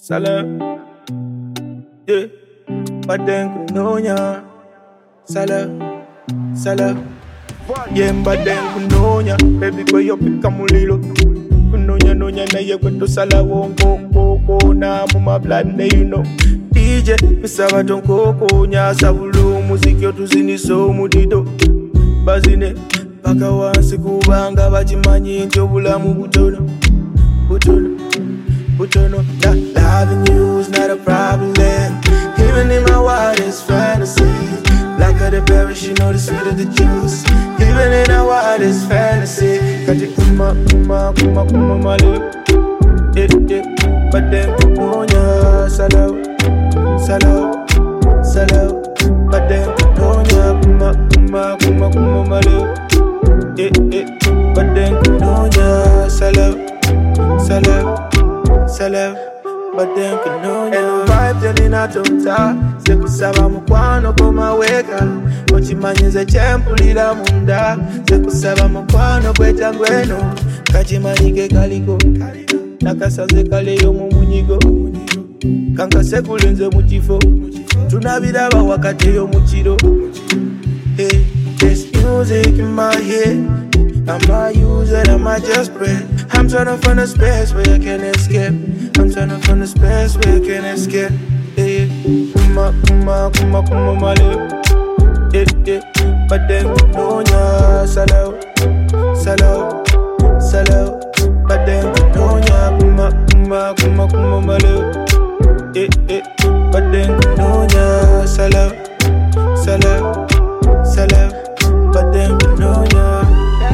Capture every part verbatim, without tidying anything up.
Salah, yeah, baden kunonya. Salah, Salah, yeah, baden kunonya. Baby boy, you pick a mulilo. Kunonya, nonya, na ye kwetu Salah wongo koko na muma blande you know. D J, pisaba ton koko nya savulu muziki otuzini so mudido. Bazine, paka wansi kubanga bachimanyi nti obulamu butono, butono. But you know that loving you is not a problem. Even in my wildest fantasy, like her the berry, she know the sweet of the juice. Even in our wildest fantasy, got the kuma, kuma, kuma, kuma, mali. Yeah, yeah, but then kunonya, Salah, Salah, Salah. But then kunonya, kuma, kuma, kuma, kuma, mali. Yeah, yeah, but then kunonya, Salah, Salah. Salah, but then kunonya. And the vibe telling a tonta. Se kusaba mukwano koma weka. Ochimanyize chempulira munda. Se kusaba mukwano kweta ngweno. Kachimanyike kaliko. Nakasaze kale yo mumunyigo. Kankase kulenze muchifo. Tunabiraba wakati yo muchiro. Hey, there's music in my head. I might use it, I might just pray. I'm tryna find a space where I can escape. I'm tryna find a space where I can escape. Yeah, yeah. Kuma, kuma, kuma, kuma, mali. Yeah, yeah. But then kunonya, Salah, Salah, Salah. But then kunonya, kuma, kuma, kuma, kuma, mali. Yeah, yeah. But then kunonya, Salah, Salah, Salah. But then kunonya.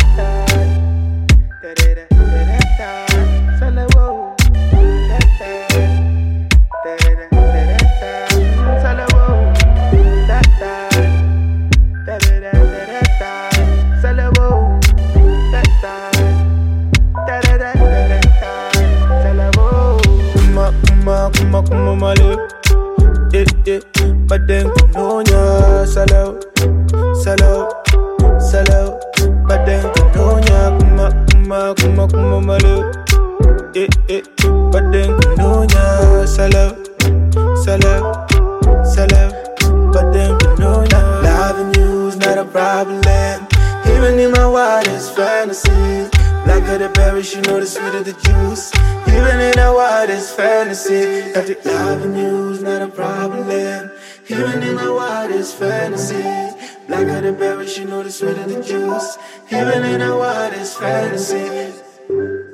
Kuma, kuma, mali. Yeah, yeah. But then kunonya, Salah, Salah, Salah. But then kunonya, kuma, kuma, kuma, kuma, mali. Yeah, yeah. But then kunonya, Salah, Salah, Salah. But then kunonya. Loving you's not a problem. Even in my wildest fantasies, like her the berry, she know the sweet of the juice. Even in our wildest fantasy, got the loving you's not a problem. Even in my wildest fantasy, like her the berry, she know the sweet of the juice. Even in our wildest fantasy.